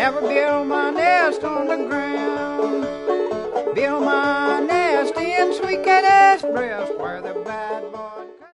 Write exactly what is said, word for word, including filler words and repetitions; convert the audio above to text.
never build my nest on the ground. Build my nest in sweet Katie's breast where the bad